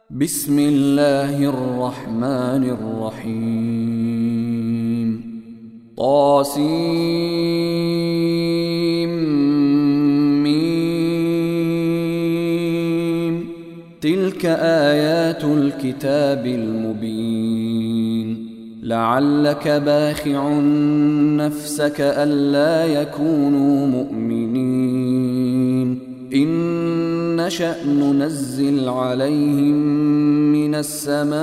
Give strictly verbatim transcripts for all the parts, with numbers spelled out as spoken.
بسم الله الرحمن الرحيم طاسيم ميم تلك آيات الكتاب المبين لعلك باخع نفسك ألا يكونوا مؤمنين إن نشأ ننزل عليهم من السماء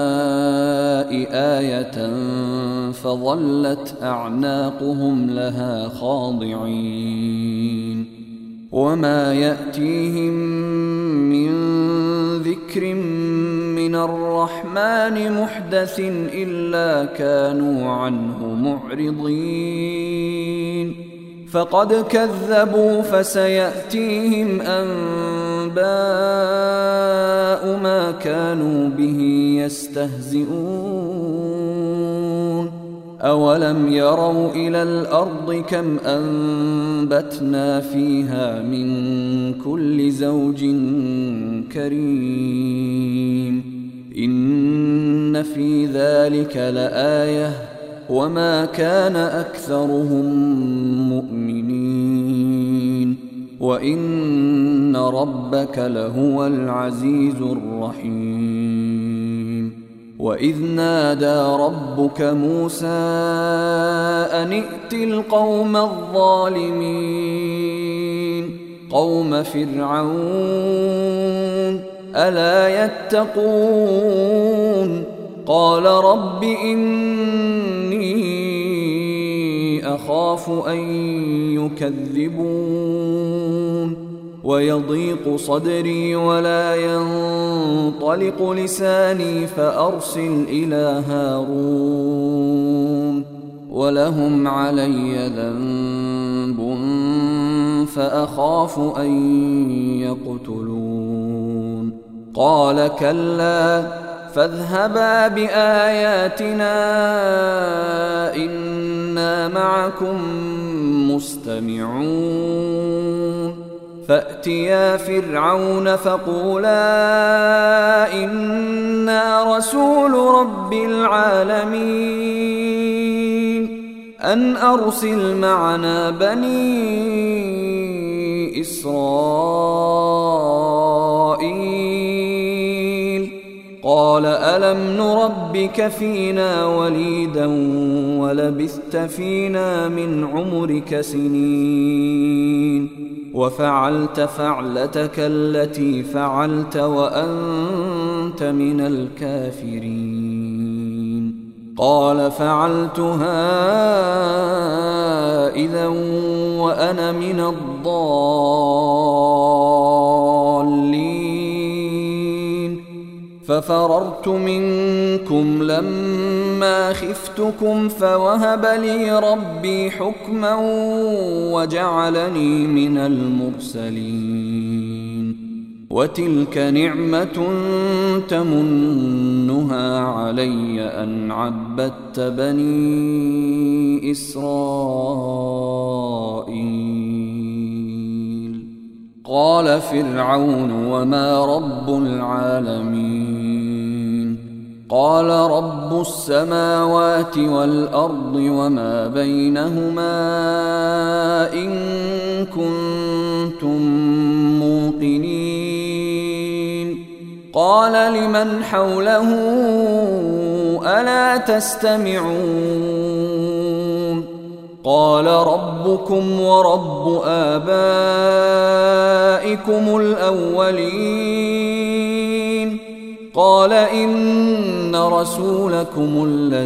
آية فظلت أعناقهم لها خاضعين وما يأتيهم من ذكر من الرحمن محدث إلا كانوا عنه معرضين فقد كذبوا فسيأتيهم أنباء ما كانوا به يستهزئون أولم يروا إلى الأرض كم أنبتنا فيها من كل زوج كريم إن في ذلك لآية وما كان أكثرهم مؤمنين وإن ربك لهو العزيز الرحيم وإذ نادى ربك موسى أن ائت القوم الظالمين قوم فرعون ألا يتقون قال رب إني أخاف أن يكذبون ويضيق صدري ولا ينطلق لساني فأرسل إلى هارون ولهم علي ذنب فأخاف أن يقتلون قال كلا فاذهبا بآياتنا إنا معكم مستمعون فأتيا فرعون فقولا إنا رسول رب العالمين أن أرسل معنا بني إسرائيل قال ألم نربك فينا وليدا ولبثت فينا من عمرك سنين وفعلت فعلتك التي فعلت وأنت من الكافرين قال فعلتها إذا وأنا من الضالين ففررت منكم لما خفتكم فوهب لي ربي حكما وجعلني من المرسلين وتلك نعمة تمنها علي أن عبدت بني إسرائيل قال فرعون وما رب العالمين قال رب السماوات والأرض وما بينهما إن كنتم موقنين قال لمن حوله ألا تستمعون قال ربكم ورب آبائكم الأولين قال إن رسولكم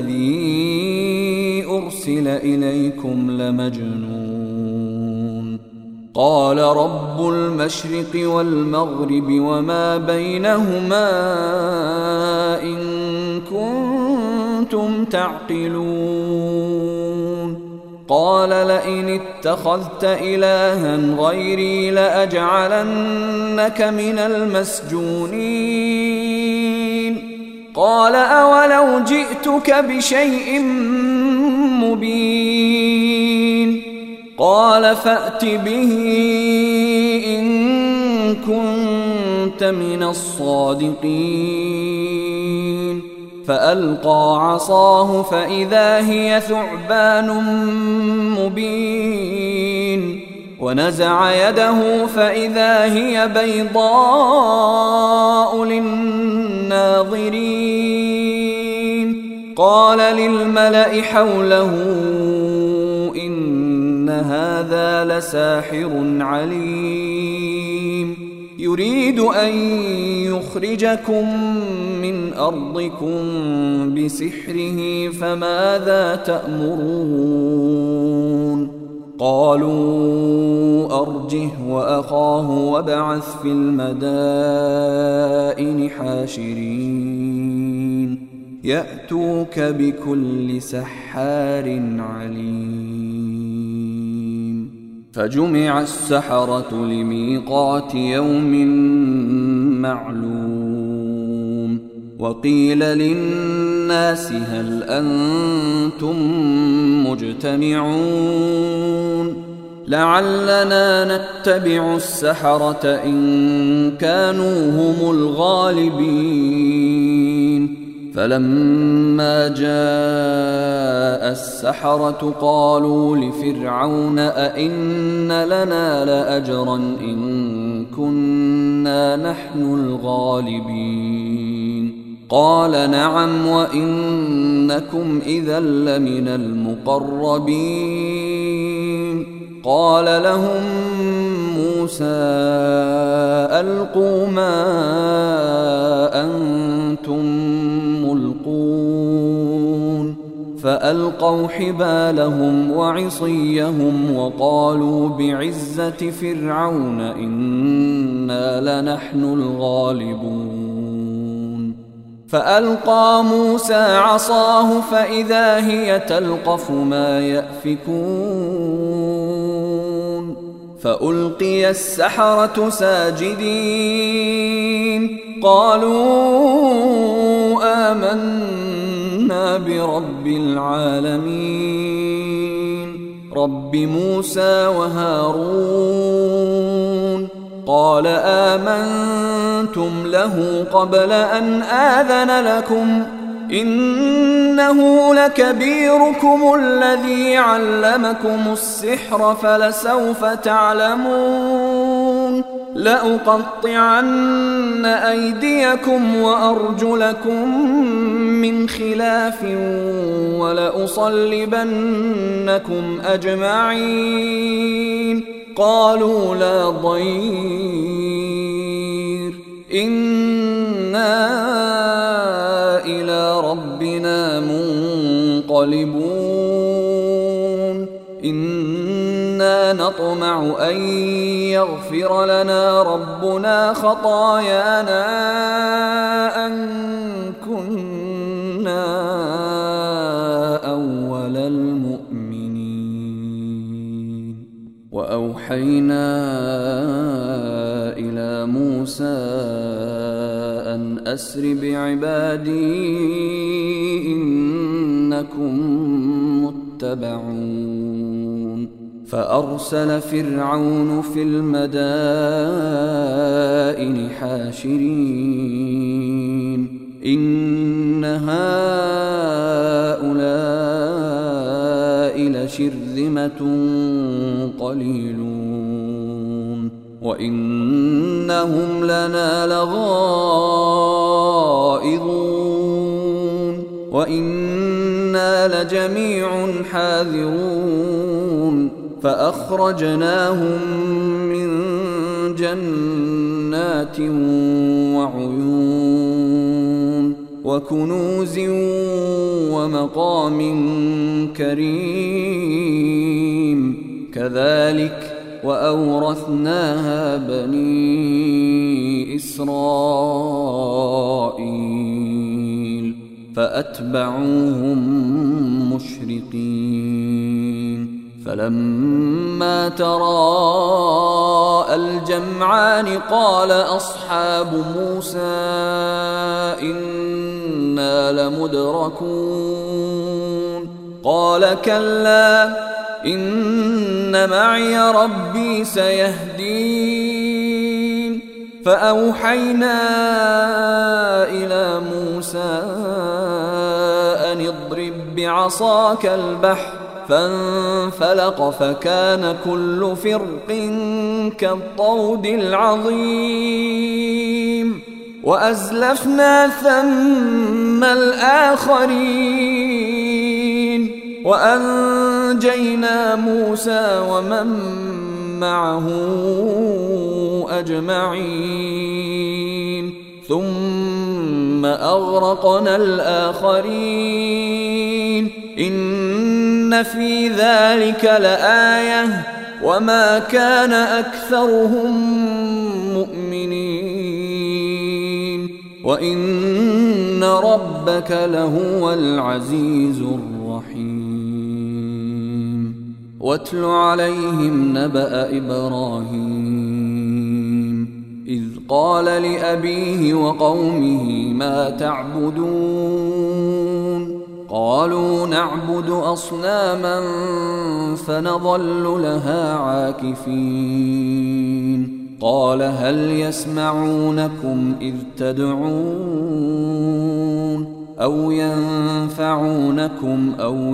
الذي أرسل إليكم لمجنون قال رب المشرق والمغرب وما بينهما إن كنتم تعقلون قال لئن اتخذت إلها غيري لأجعلنك من المسجونين قال أولو جئتك بشيء مبين قال فأت به إن كنت كنت من الصادقين فألقى عصاه فإذا هي ثعبان مبين ونزع يده فإذا هي بيضاء للناظرين قال للملأ حوله إن هذا لساحر عليم يريد أن يخرجكم من أرضكم بسحره فماذا تأمرون قالوا أرجه وأخاه وابعث في المدائن حاشرين يأتوك بكل سحار عليم فجمع السحرة لميقات يوم معلوم وقيل للناس هل أنتم مجتمعون لعلنا نتبع السحرة إن كانوا هم الغالبين فلما جاء السحرة قالوا لفرعون أئن لنا لأجرا إن كنا نحن الغالبين قال نعم وإنكم إذا لمن المقربين قال لهم موسى ألقوا ما أنتم ملقون فألقوا حبالهم وعصيهم وقالوا بعزة فرعون إنا لنحن الغالبون فألقى موسى عصاه فإذا هي تلقف ما يأفكون فألقي السحرة ساجدين قالوا آمنا برب العالمين رب موسى وهارون قال آمنتم له قبل أن آذن لكم إنه لكبيركم الذي علمكم السحر فلسوف تعلمون لأقطعن أيديكم وأرجلكم من خلاف ولأصلبنكم أجمعين قالوا لا ضير إنا إلى ربنا منقلبون إنا نطمع أن يغفر لنا ربنا خطايانا أن كنا أول المؤمنين وأوحينا إلى موسى أن أسر بعبادي إنكم متبعون فأرسل فرعون في المدائن حاشرين إن هؤلاء لشرذمة قليلون وإنهم لنا لغائظون وإنا لجميع حاذرون فأخرجناهم من جنات وعيون وكنوز ومقام كريم كذلك وأورثناها بني إسرائيل فأتبعوهم مشرقين فلما تراءى الجمعان قال أصحاب موسى إنا لمدركون قال كلا إن معي ربي سيهدين فأوحينا إلى موسى أن اضرب بعصاك البحر فانفلق فكان كل فرق كالطود العظيم وأزلفنا ثم الآخرين وأنجينا موسى ومن معه أجمعين ثم أغرقنا الآخرين إن في ذلك لآية وما كان أكثرهم مؤمنين وإن ربك لهو العزيز الرحيم واتل عليهم نبأ إبراهيم إذ قال لأبيه وقومه ما تعبدون قالوا نعبد أصناما فنظل لها عاكفين قال هل يسمعونكم إذ تدعون أو ينفعونكم أو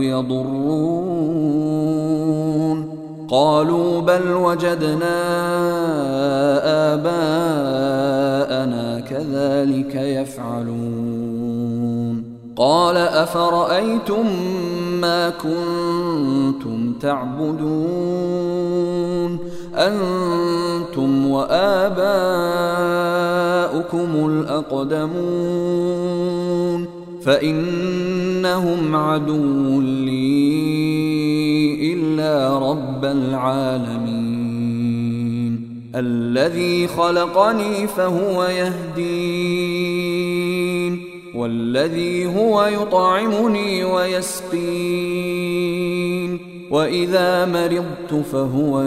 يضرون قالوا بل وجدنا آباءنا كذلك يفعلون قال أفرأيتم ما كنتم تعبدون أنتم وآباؤكم الأقدمون فإنهم عدو لي إلا رب العالمين الذي خلقني فهو يهدين والذي هو يطعمني ويسقين وإذا مرضت فهو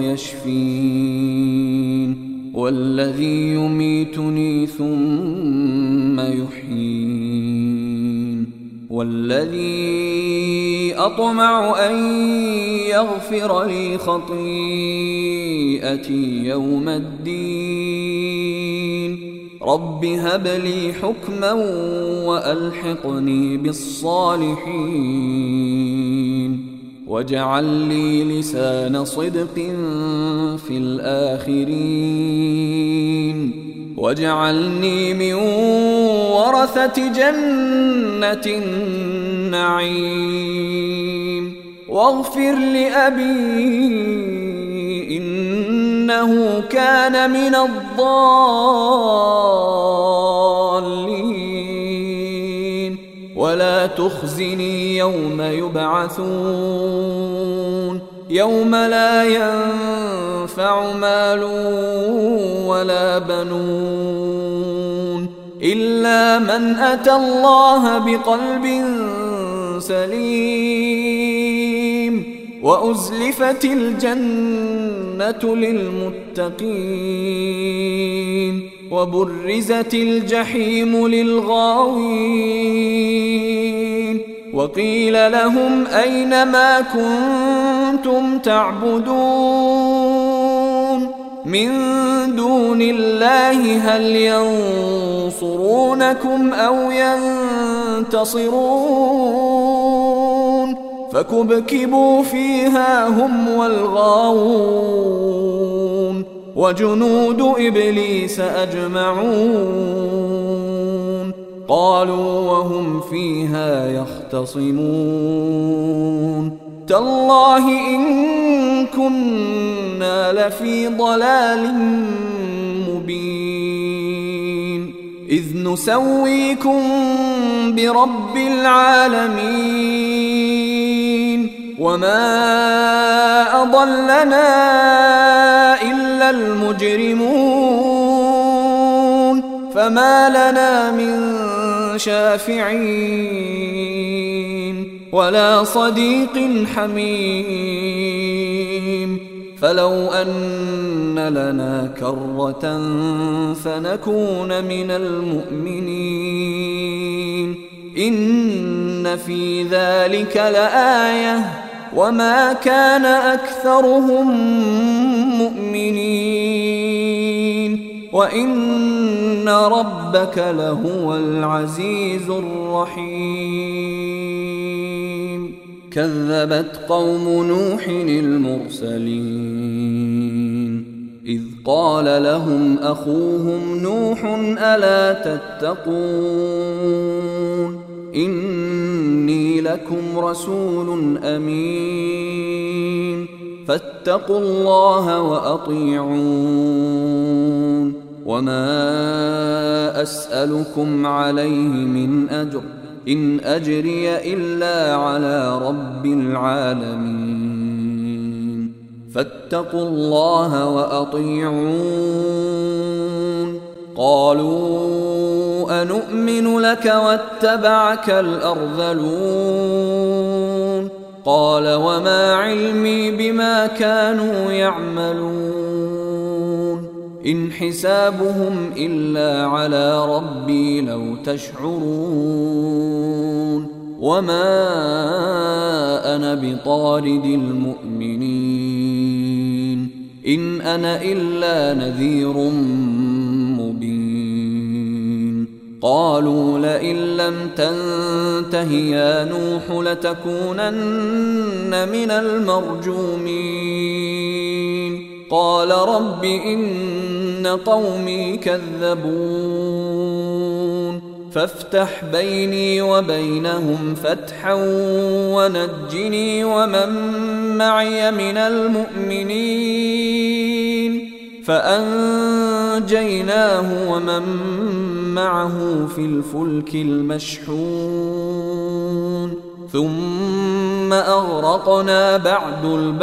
يشفين والذي يميتني ثم يحيين والذي أطمع أن يغفر لي خطيئتي يوم الدين رب هب لي حكما وألحقني بالصالحين واجعل لي لسان صدق في الآخرين واجعلني من ورثة جنة النعيم واغفر لأبي إنه كان من الضالين ولا تخزني يوم يبعثون يوم لا ينفع مال ولا بنون إلا من أتى الله بقلب سليم وأزلفت الجنة للمتقين وبرزت الجحيم للغاوين وقيل لهم أين ما كنتم تعبدون من دون الله هل ينصرونكم أو ينتصرون فكبكبوا فيها هم والغاوون وجنود إبليس أجمعون قالوا وهم فيها يختصمون تالله إن كنا لفي ضلال مبين إذ نسويكم برب العالمين وما أضلنا إلا المجرمون فما لنا من شافعين ولا صديق حميم فلو أن لنا كرة فنكون من المؤمنين إن في ذلك لآية وما كان أكثرهم مؤمنين وإن ربك لهو العزيز الرحيم كذبت قوم نوح المرسلين إذ قال لهم أخوهم نوح ألا تتقون إني لكم رسول أمين فاتقوا الله وأطيعون وما أسألكم عليه من أجر إن أجري إلا على رب العالمين فاتقوا الله وأطيعون قالوا أنؤمن لك واتبعك الأرذلون قال وما علمي بما كانوا يعملون إن حسابهم إلا على ربي لو تشعرون وما أنا بطارد المؤمنين إن أنا إلا نذير مبين قالوا لئن لم تنته يا نوح لتكونن من المرجومين قال رب إن قومي كذبون فافتح بيني وبينهم فتحا ونجني ومن معي من المؤمنين فأنجيناه ومن معه في الفلك المشحون ثم أغرقنا بعد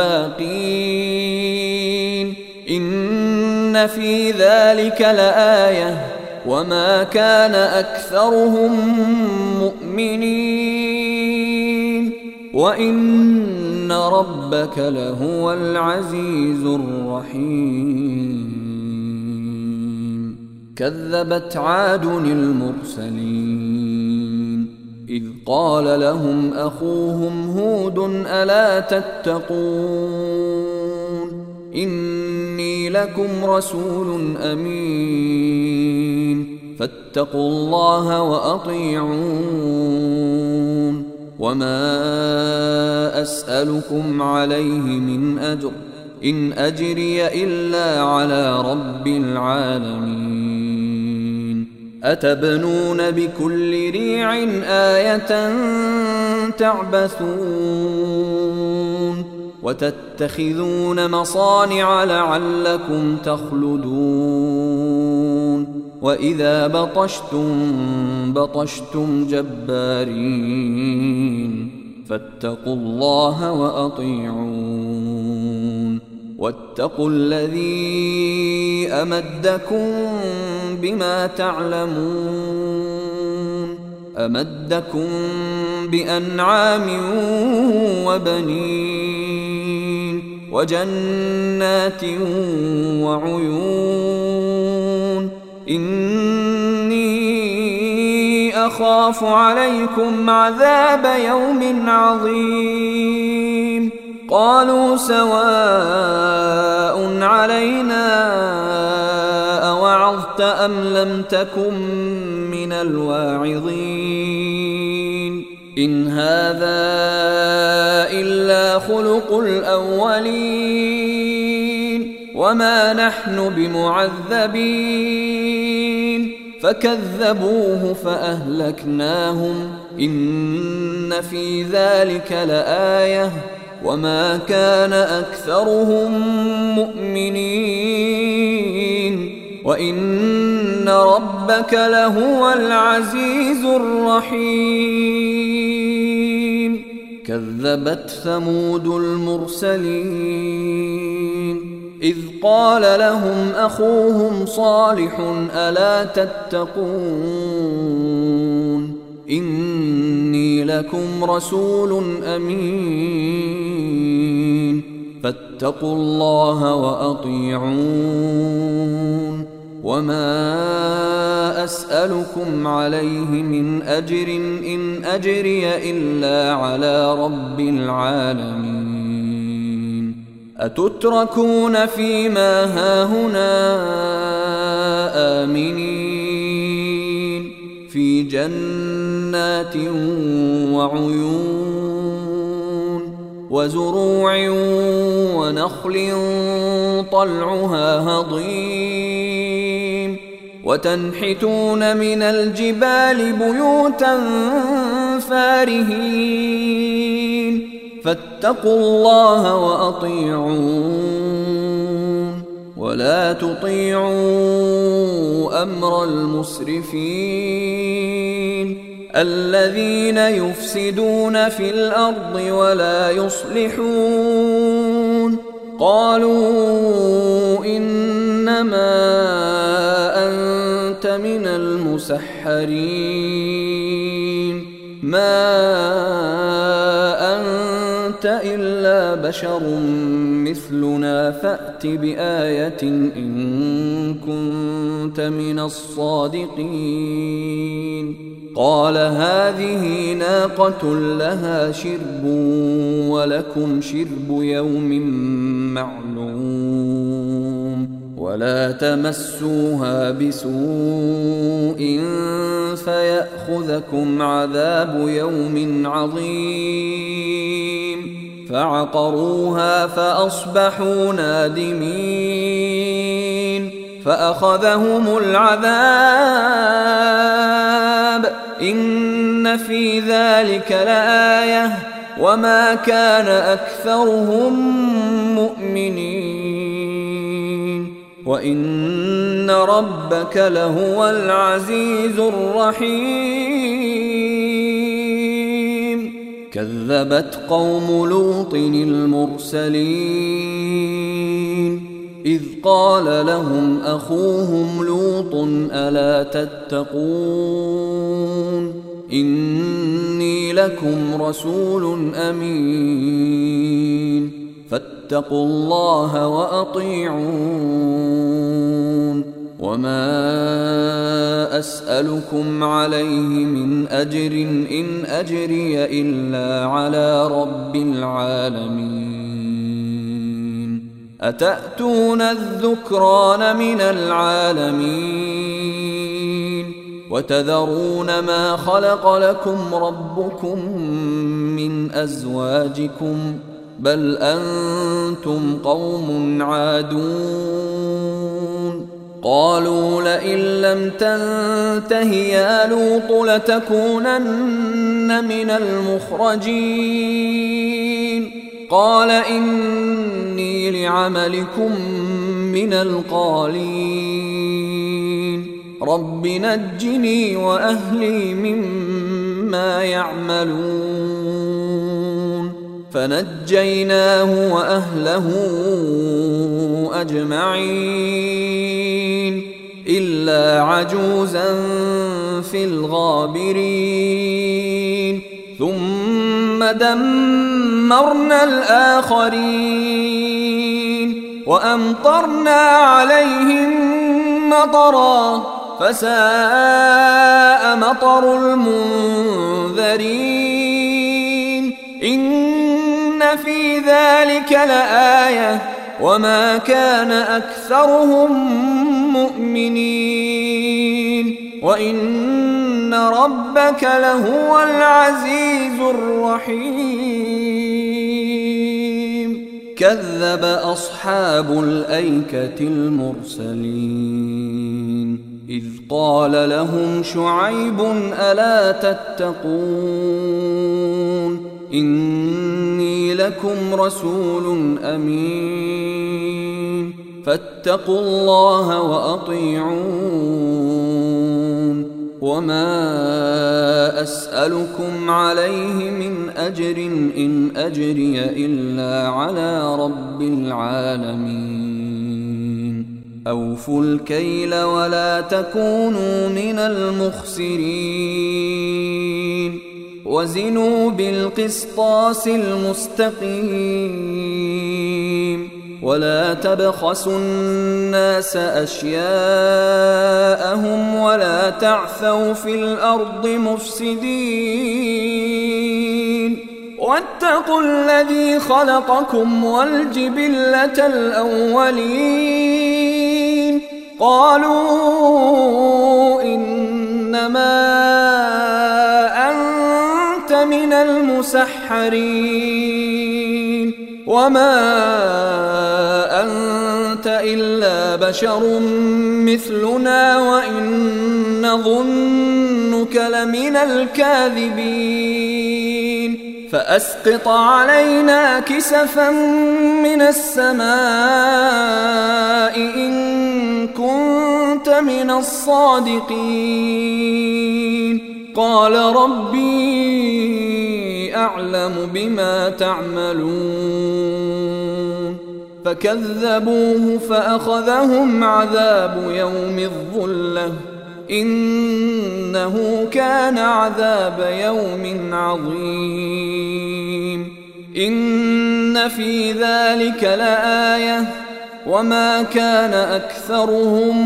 الباقين إن في ذلك لآية وما كان أكثرهم مؤمنين وإن ربك لهو العزيز الرحيم كذبت عاد المرسلين إذ قال لهم أخوهم هود ألا تتقون إني لكم رسول أمين فاتقوا الله وأطيعون وما أسألكم عليه من أجر إن أجري إلا على رب العالمين أتبنون بكل ريع آية تعبثون وتتخذون مصانع لعلكم تخلدون وإذا بطشتم بطشتم جبارين فاتقوا الله وأطيعون واتقوا الذي أمدكم بما تعلمون أمدكم بأنعام وبنين وجنات وعيون إني أخاف عليكم عذاب يوم عظيم قالوا سواء علينا أوعظت أم لم تكن من الواعظين إن هذا إلا خلق الأولين وما نحن بمعذبين فكذبوه فأهلكناهم إن في ذلك لآية وما كان أكثرهم مؤمنين وإن ربك لهو العزيز الرحيم كذبت ثمود المرسلين إذ قال لهم أخوهم صالح ألا تتقون إني لكم رسول أمين فاتقوا الله وأطيعون وما أسألكم عليه من أجر إن أجري إلا على رب العالمين أتتركون فيما هاهنا آمنين في جنات وعيون وزروع ونخل طلعها هضيم وتنحتون من الجبال بيوتا فارهين فاتقوا الله وأطيعون ولا تطيعوا أمر المسرفين الذين يفسدون في الأرض ولا يصلحون قالوا إنما أنت من المسحرين ما أنت إلا بشر مثلنا فأت بآية إن كنت من الصادقين قال هذه ناقة لها شرب ولكم شرب يوم معلوم ولا تمسوها بسوء فيأخذكم عذاب يوم عظيم فعقروها فأصبحوا نادمين فأخذهم العذاب إن في ذلك لآية وما كان أكثرهم مؤمنين وإن ربك لهو العزيز الرحيم كذبت قوم لوط المرسلين إذ قال لهم أخوهم لوط ألا تتقون إني لكم رسول أمين فاتقوا الله وأطيعون وما أسألكم عليه من أجر إن أجري إلا على رب العالمين أتأتون الذكران من العالمين وتذرون ما خلق لكم ربكم من أزواجكم بل أنتم قوم عادون قالوا لئن لم تنته يا لوط لتكونن من المخرجين قال إني لعملكم من القالين رب نجني وأهلي مما يعملون فنجيناه وأهله أجمعين إلا عجوزا في الغابرين ثم دمرنا الآخرين وأمطرنا عليهم مطرا فساء مطر المنذرين إن في ذلك لآية وما كان أكثرهم مؤمنين وإن ربك لهو العزيز الرحيم كذب أصحاب الأيكة المرسلين إذ قال لهم شعيب ألا تتقون إني لكم رسول أمين فاتقوا الله وأطيعون وما أسألكم عليه من أجر إن أجري إلا على رب العالمين أوفوا الكيل ولا تكونوا من المخسرين وزنوا بالقسطاس المستقيم ولا تبخسوا الناس أشياءهم ولا تعثوا في الأرض مفسدين واتقوا الذي خلقكم والجبلة الأولين قالوا إنما أنت من المسحرين وما أنت إلا بشر مثلنا وإن نظنك لمن الكاذبين فأسقط علينا كسفا من السماء إن كنت من الصادقين قال ربي أعلم بما تعملون فكذبوه فأخذهم عذاب يوم الظلة إنه كان عذاب يوم عظيم إن في ذلك لآية وما كان أكثرهم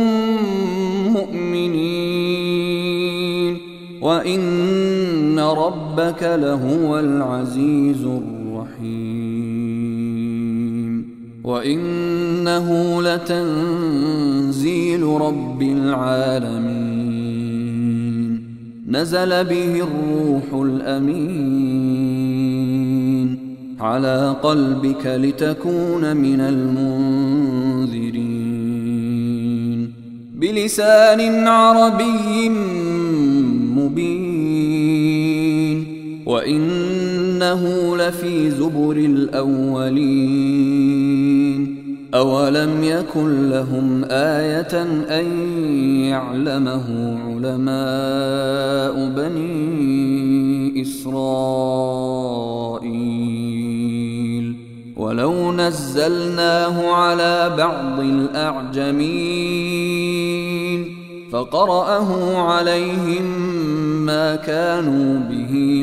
مؤمنين وإن ربك لهو العزيز الرحيم وإنه لتنزيل رب العالمين نزل به الروح الأمين على قلبك لتكون من المنذرين بلسان عربي مبين وإنه لفي زبر الأولين أولم يكن لهم آية أن يعلمه علماء بني إسرائيل ولو نزلناه على بعض الأعجمين فقرأه عليهم ما كانوا به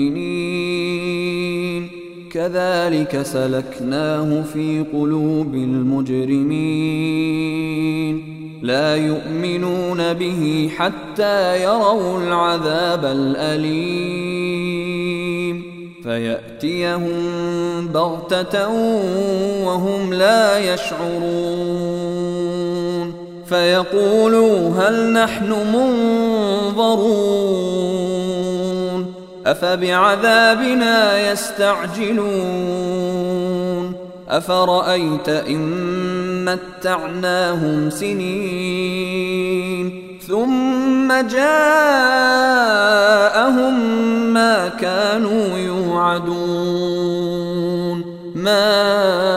مؤمنين كذلك سلكناه في قلوب المجرمين لا يؤمنون به حتى يروا العذاب الأليم فيأتيهم بغتة وهم لا يشعرون فيقولوا هل نحن منظرون أفبعذابنا يستعجلون أفرأيت إن متعناهم سنين ثم جاءهم ما كانوا يوعدون ما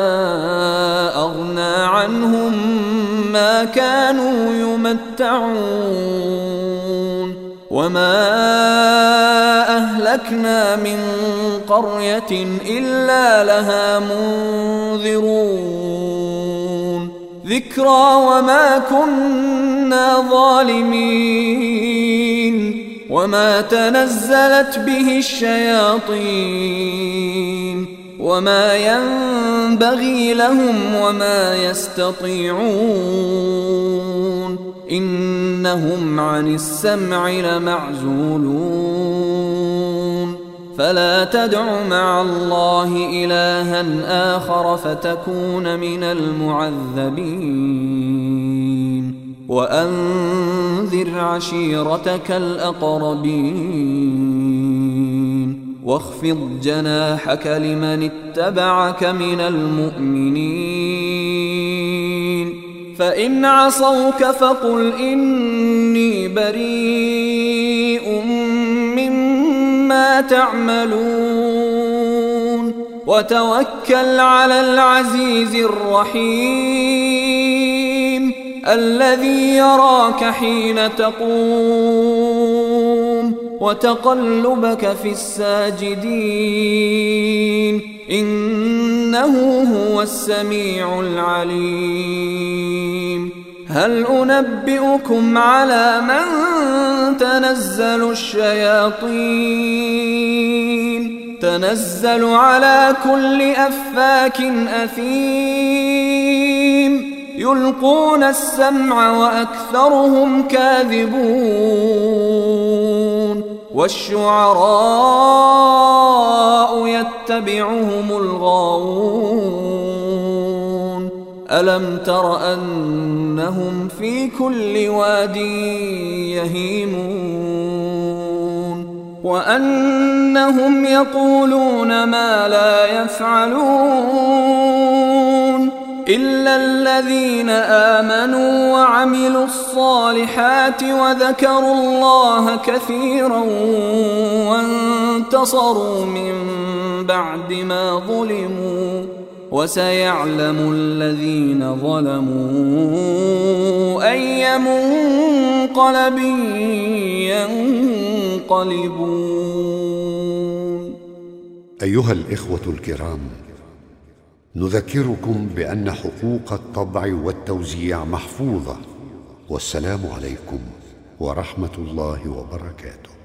أغنى عنهم ما كانوا يمتعون وما أهلكنا من قرية إلا لها منذرون ذكرى وما كنا ظالمين وما تنزلت به الشياطين وما ينبغي لهم وما يستطيعون إنهم عن السمع لمعزولون فلا تدع مع الله إلها آخر فتكون من المعذبين وأنذر عشيرتك الأقربين واخفض جناحك لمن اتبعك من المؤمنين فإن عصوك فقل إني بريء مما تعملون وتوكل على العزيز الرحيم الذي يراك حين تقوم وتقلبك في الساجدين إنه هو السميع العليم هل أنبئكم على من تنزل الشياطين تنزل على كل أفاك أثيم يلقون السمع وأكثرهم كاذبون والشعراء يتبعهم الغاوون ألم تر أنهم في كل واد يهيمون وأنهم يقولون ما لا يفعلون إلا الذين آمنوا وعملوا الصالحات وذكروا الله كثيرا وانتصروا من بعد ما ظلموا وسيعلم الذين ظلموا أي منقلب ينقلبون. أيها الإخوة الكرام، نذكركم بأن حقوق الطبع والتوزيع محفوظة، والسلام عليكم ورحمة الله وبركاته.